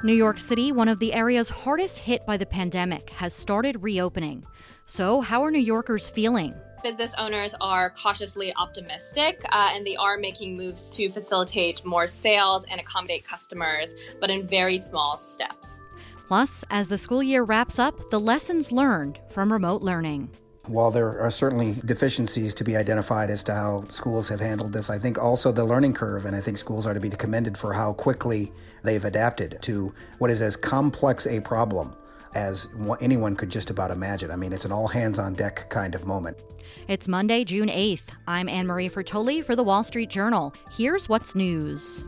New York City, one of the areas hardest hit by the pandemic, has started reopening. So how are New Yorkers feeling? Business owners are cautiously optimistic, and they are making moves to facilitate more sales and accommodate customers, but in very small steps. Plus, as the school year wraps up, the lessons learned from remote learning. While there are certainly deficiencies to be identified as to how schools have handled this, I think also the learning curve, and I think schools are to be commended for how quickly they've adapted to what is as complex a problem as anyone could just about imagine. I mean, it's an all-hands-on-deck kind of moment. It's Monday, June 8th. I'm Anne-Marie Fertoli for The Wall Street Journal. Here's what's news.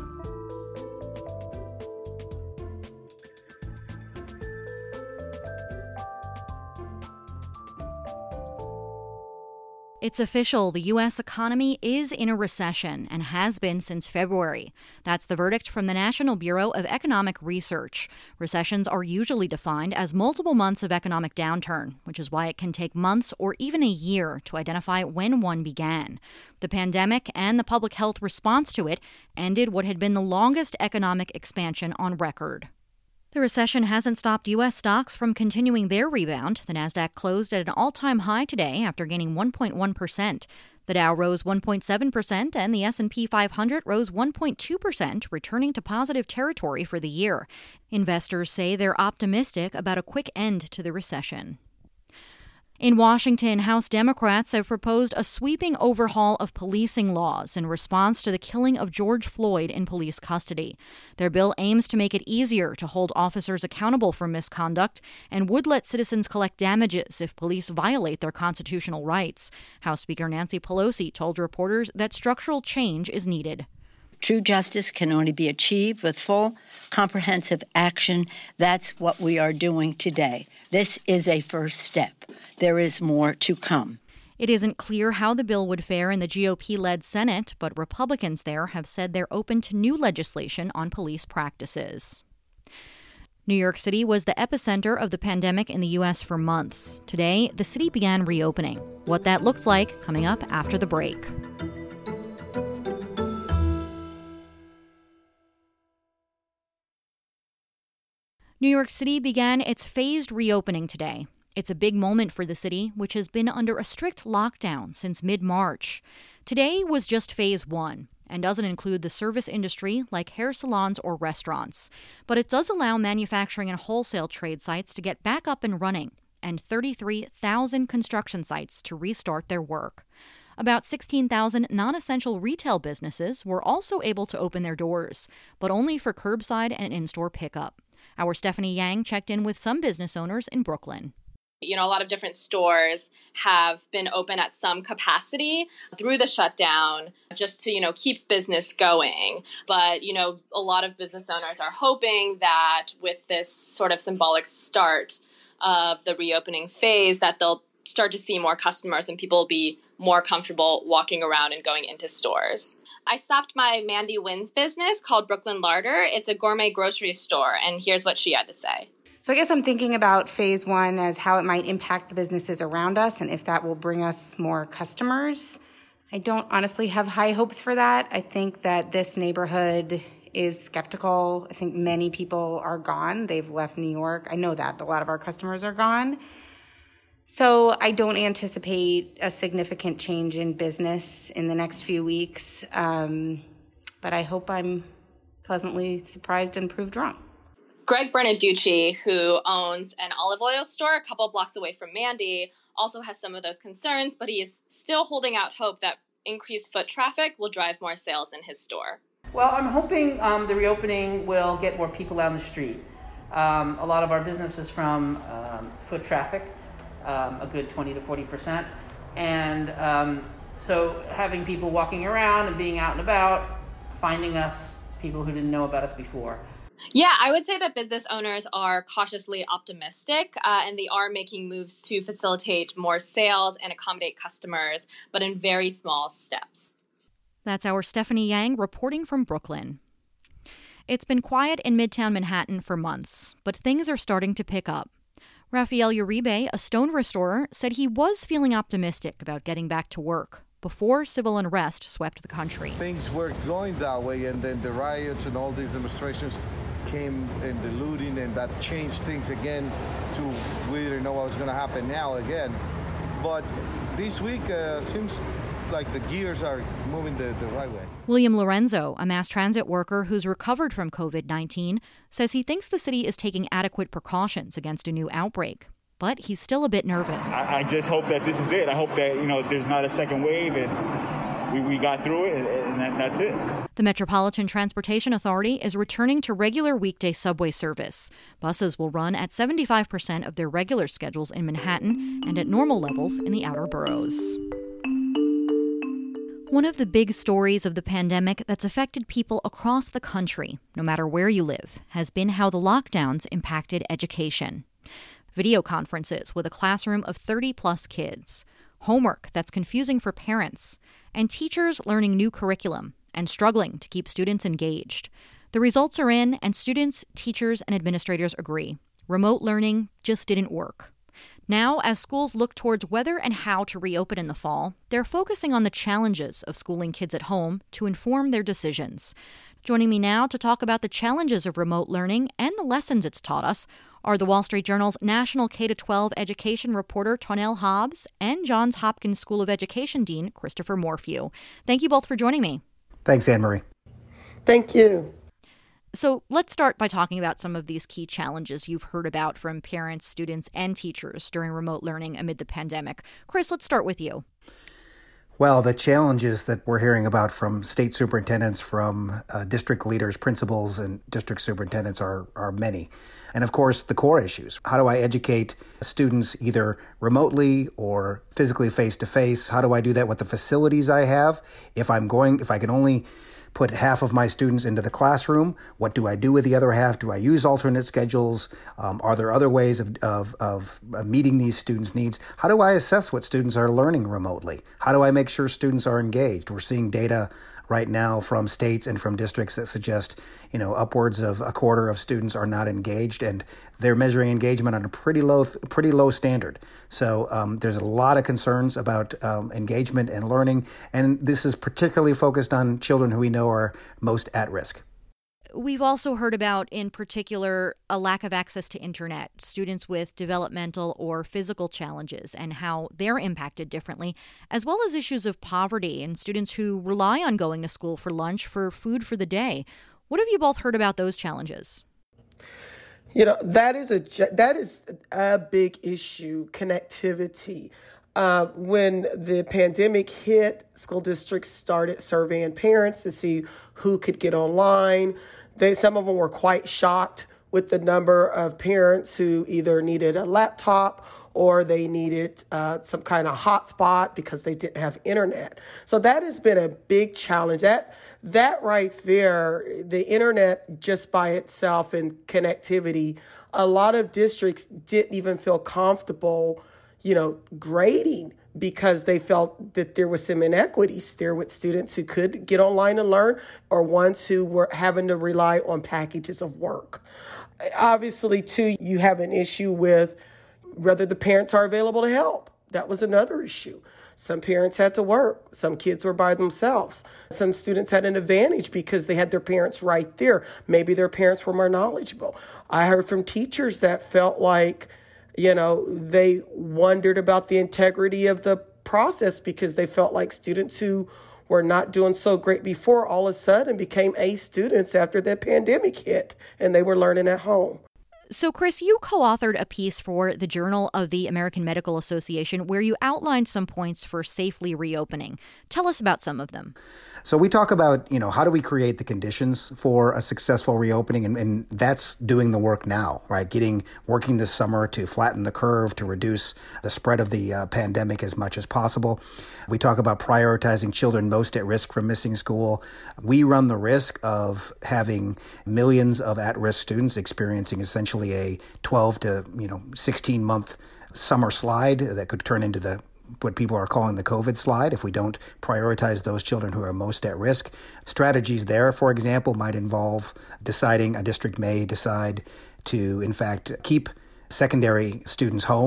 It's official. The U.S. economy is in a recession and has been since February. That's the verdict from the National Bureau of Economic Research. Recessions are usually defined as multiple months of economic downturn, which is why it can take months or even a year to identify when one began. The pandemic and the public health response to it ended what had been the longest economic expansion on record. The recession hasn't stopped U.S. stocks from continuing their rebound. The Nasdaq closed at an all-time high today after gaining 1.1%. The Dow rose 1.7% and the S&P 500 rose 1.2%, returning to positive territory for the year. Investors say they're optimistic about a quick end to the recession. In Washington, House Democrats have proposed a sweeping overhaul of policing laws in response to the killing of George Floyd in police custody. Their bill aims to make it easier to hold officers accountable for misconduct and would let citizens collect damages if police violate their constitutional rights. House Speaker Nancy Pelosi told reporters that structural change is needed. True justice can only be achieved with full, comprehensive action. That's what we are doing today. This is a first step. There is more to come. It isn't clear how the bill would fare in the GOP-led Senate, but Republicans there have said they're open to new legislation on police practices. New York City was the epicenter of the pandemic in the U.S. for months. Today, the city began reopening. What that looks like coming up after the break. New York City began its phased reopening today. It's a big moment for the city, which has been under a strict lockdown since mid-March. Today was just phase 1 and doesn't include the service industry like hair salons or restaurants. But it does allow manufacturing and wholesale trade sites to get back up and running and 33,000 construction sites to restart their work. About 16,000 non-essential retail businesses were also able to open their doors, but only for curbside and in-store pickup. Our Stephanie Yang checked in with some business owners in Brooklyn. A lot of different stores have been open at some capacity through the shutdown just to, keep business going. But, a lot of business owners are hoping that with this sort of symbolic start of the reopening phase that they'll start to see more customers and people will be more comfortable walking around and going into stores. I stopped my Mandy Wynn's business called Brooklyn Larder. It's a gourmet grocery store, and here's what she had to say. So I guess I'm thinking about phase 1 as how it might impact the businesses around us and if that will bring us more customers. I don't honestly have high hopes for that. I think that this neighborhood is skeptical. I think many people are gone. They've left New York. I know that a lot of our customers are gone. So I don't anticipate a significant change in business in the next few weeks. But I hope I'm pleasantly surprised and proved wrong. Greg Bernaducci, who owns an olive oil store a couple blocks away from Mandy, also has some of those concerns, but he is still holding out hope that increased foot traffic will drive more sales in his store. Well, I'm hoping the reopening will get more people out on the street. A lot of our business is from foot traffic, a good 20 to 40%. And so having people walking around and being out and about, finding us, people who didn't know about us before. Yeah, I would say that business owners are cautiously optimistic, and they are making moves to facilitate more sales and accommodate customers, but in very small steps. That's our Stephanie Yang reporting from Brooklyn. It's been quiet in Midtown Manhattan for months, but things are starting to pick up. Rafael Uribe, a stone restorer, said he was feeling optimistic about getting back to work before civil unrest swept the country. Things were going that way, and then the riots and all these demonstrations came in the looting, and that changed things again to we didn't know what was going to happen now again. But this week seems like the gears are moving the right way. William Lorenzo, a mass transit worker who's recovered from COVID-19, says he thinks the city is taking adequate precautions against a new outbreak. But he's still a bit nervous. I just hope that this is it. I hope that, there's not a second wave and we got through it and that's it. The Metropolitan Transportation Authority is returning to regular weekday subway service. Buses will run at 75% of their regular schedules in Manhattan and at normal levels in the outer boroughs. One of the big stories of the pandemic that's affected people across the country, no matter where you live, has been how the lockdowns impacted education. Video conferences with a classroom of 30-plus kids, homework that's confusing for parents, and teachers learning new curriculum and struggling to keep students engaged. The results are in, and students, teachers, and administrators agree. Remote learning just didn't work. Now, as schools look towards whether and how to reopen in the fall, they're focusing on the challenges of schooling kids at home to inform their decisions. Joining me now to talk about the challenges of remote learning and the lessons it's taught us are the Wall Street Journal's national K-12 education reporter Tonell Hobbs and Johns Hopkins School of Education Dean Christopher Morphew. Thank you both for joining me. Thanks, Anne-Marie. Thank you. So let's start by talking about some of these key challenges you've heard about from parents, students, and teachers during remote learning amid the pandemic. Chris, let's start with you. Well, the challenges that we're hearing about from state superintendents, from district leaders, principals, and district superintendents are many. And of course, the core issues. How do I educate students either remotely or physically face-to-face? How do I do that with the facilities I have? If I can only put half of my students into the classroom, what do I do with the other half? Do I use alternate schedules? Are there other ways of meeting these students' needs? How do I assess what students are learning remotely? How do I make sure students are engaged? We're seeing data right now from states and from districts that suggest, upwards of a quarter of students are not engaged, and they're measuring engagement on a pretty low standard. So there's a lot of concerns about engagement and learning, and this is particularly focused on children who we know are most at risk. We've also heard about, in particular, a lack of access to internet, students with developmental or physical challenges and how they're impacted differently, as well as issues of poverty and students who rely on going to school for lunch for food for the day. What have you both heard about those challenges? That is a big issue, connectivity. When the pandemic hit, school districts started surveying parents to see who could get online. Some of them were quite shocked with the number of parents who either needed a laptop or they needed some kind of hotspot because they didn't have internet. So that has been a big challenge. That right there, the internet just by itself and connectivity, a lot of districts didn't even feel comfortable grading because they felt that there was some inequities there with students who could get online and learn or ones who were having to rely on packages of work. Obviously, too, you have an issue with whether the parents are available to help. That was another issue. Some parents had to work. Some kids were by themselves. Some students had an advantage because they had their parents right there. Maybe their parents were more knowledgeable. I heard from teachers that felt like they wondered about the integrity of the process because they felt like students who were not doing so great before all of a sudden became A students after the pandemic hit and they were learning at home. So, Chris, you co-authored a piece for the Journal of the American Medical Association where you outlined some points for safely reopening. Tell us about some of them. So we talk about, how do we create the conditions for a successful reopening? And that's doing the work now, right? Working this summer to flatten the curve, to reduce the spread of the pandemic as much as possible. We talk about prioritizing children most at risk from missing school. We run the risk of having millions of at-risk students experiencing essentially a 12 to 16-month summer slide that could turn into what people are calling the COVID slide if we don't prioritize those children who are most at risk. Strategies there, for example, might involve a district may decide to, in fact, keep secondary students home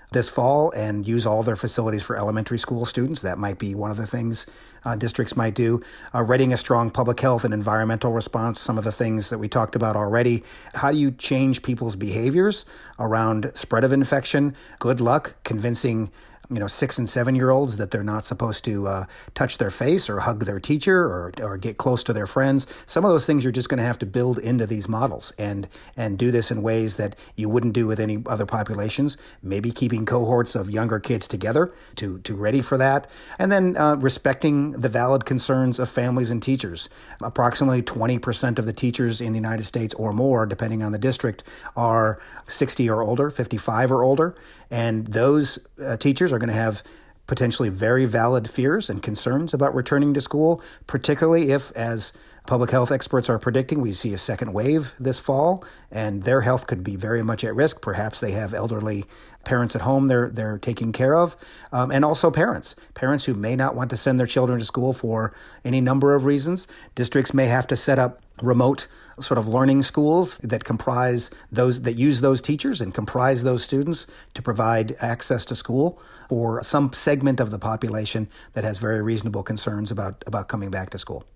this fall and use all their facilities for elementary school students. That might be one of the things districts might do. Readying a strong public health and environmental response, some of the things that we talked about already. How do you change people's behaviors around spread of infection? Good luck convincing 6 and 7 year olds that they're not supposed to touch their face or hug their teacher or get close to their friends. Some of those things you're just going to have to build into these models and do this in ways that you wouldn't do with any other populations. Maybe keeping cohorts of younger kids together to ready for that. And then respecting the valid concerns of families and teachers. Approximately 20% of the teachers in the United States or more, depending on the district, are 60 or older, 55 or older. And those teachers are going to have potentially very valid fears and concerns about returning to school, particularly if, as public health experts are predicting, we see a second wave this fall, and their health could be very much at risk. Perhaps they have elderly parents at home they're taking care of, and also parents who may not want to send their children to school for any number of reasons. Districts may have to set up remote sort of learning schools that comprise those that use those teachers and comprise those students to provide access to school for some segment of the population that has very reasonable concerns about coming back to school.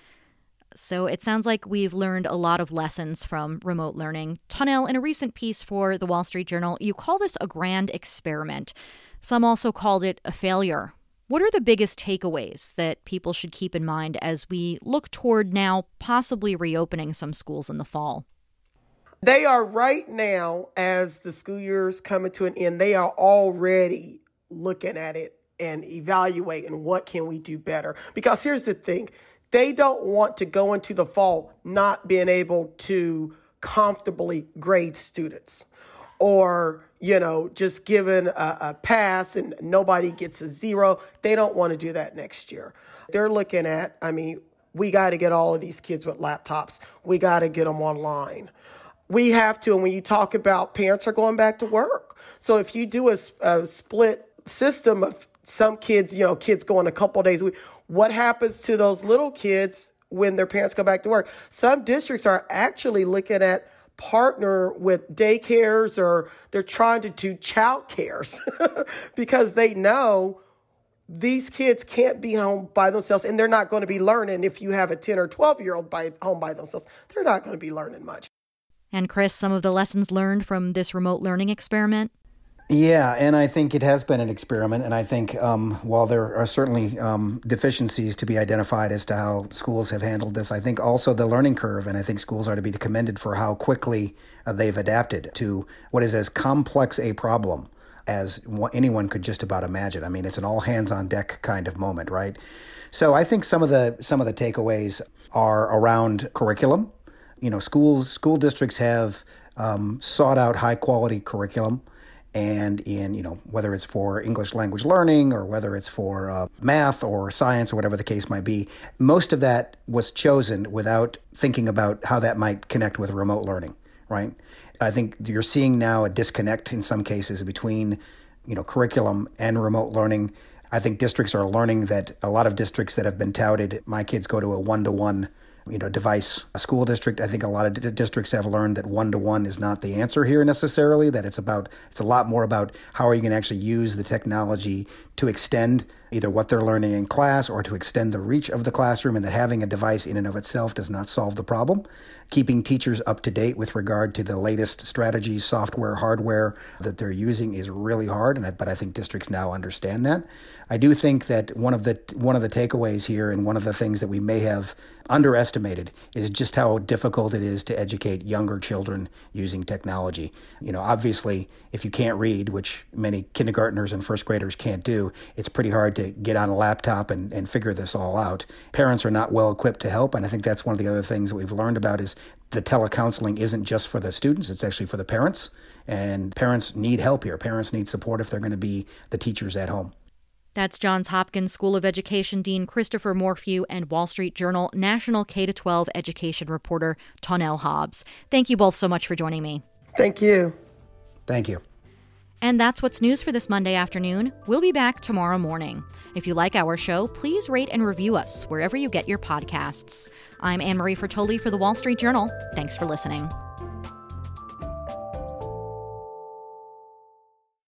So it sounds like we've learned a lot of lessons from remote learning. Tonnelle, in a recent piece for the Wall Street Journal, you call this a grand experiment. Some also called it a failure. What are the biggest takeaways that people should keep in mind as we look toward now possibly reopening some schools in the fall? They are right now, as the school year is coming to an end, they are already looking at it and evaluating what can we do better. Because here's the thing. They don't want to go into the fall not being able to comfortably grade students or, just given a pass and nobody gets a zero. They don't want to do that next year. They're looking at, we got to get all of these kids with laptops. We got to get them online. We have to, and when you talk about parents are going back to work. So if you do a split system of some kids, kids going a couple of days a week, what happens to those little kids when their parents go back to work? Some districts are actually looking at partner with daycares, or they're trying to do child cares because they know these kids can't be home by themselves, and they're not going to be learning. If you have a 10 or 12-year-old home by themselves, they're not going to be learning much. And Chris, some of the lessons learned from this remote learning experiment? Yeah, and I think it has been an experiment. And I think while there are certainly deficiencies to be identified as to how schools have handled this, I think also the learning curve, and I think schools are to be commended for how quickly they've adapted to what is as complex a problem as anyone could just about imagine. It's an all hands on deck kind of moment, right? So I think some of the takeaways are around curriculum. School districts have sought out high quality curriculum. And in, whether it's for English language learning or whether it's for math or science or whatever the case might be, most of that was chosen without thinking about how that might connect with remote learning, right? I think you're seeing now a disconnect in some cases between, curriculum and remote learning. I think districts are learning that a lot of districts that have been touted, my kids go to a one-to-one device a school district. I think a lot of districts have learned that one-to-one is not the answer here necessarily, that it's a lot more about how are you going to actually use the technology to extend either what they're learning in class or to extend the reach of the classroom, and that having a device in and of itself does not solve the problem. Keeping teachers up to date with regard to the latest strategies, software, hardware that they're using is really hard, but I think districts now understand that. I do think that one of the takeaways here, and one of the things that we may have underestimated, is just how difficult it is to educate younger children using technology. Obviously, if you can't read, which many kindergartners and first graders can't do, it's pretty hard to get on a laptop and figure this all out. Parents are not well equipped to help, and I think that's one of the other things that we've learned about is the telecounseling isn't just for the students, it's actually for the parents, and parents need help here. Parents need support if they're going to be the teachers at home. That's Johns Hopkins School of Education Dean Christopher Morphew and Wall Street Journal National K-12 Education reporter Tonnelle Hobbs. Thank you both so much for joining me. Thank you. Thank you. And that's what's news for this Monday afternoon. We'll be back tomorrow morning. If you like our show, please rate and review us wherever you get your podcasts. I'm Anne-Marie Fertoli for the Wall Street Journal. Thanks for listening.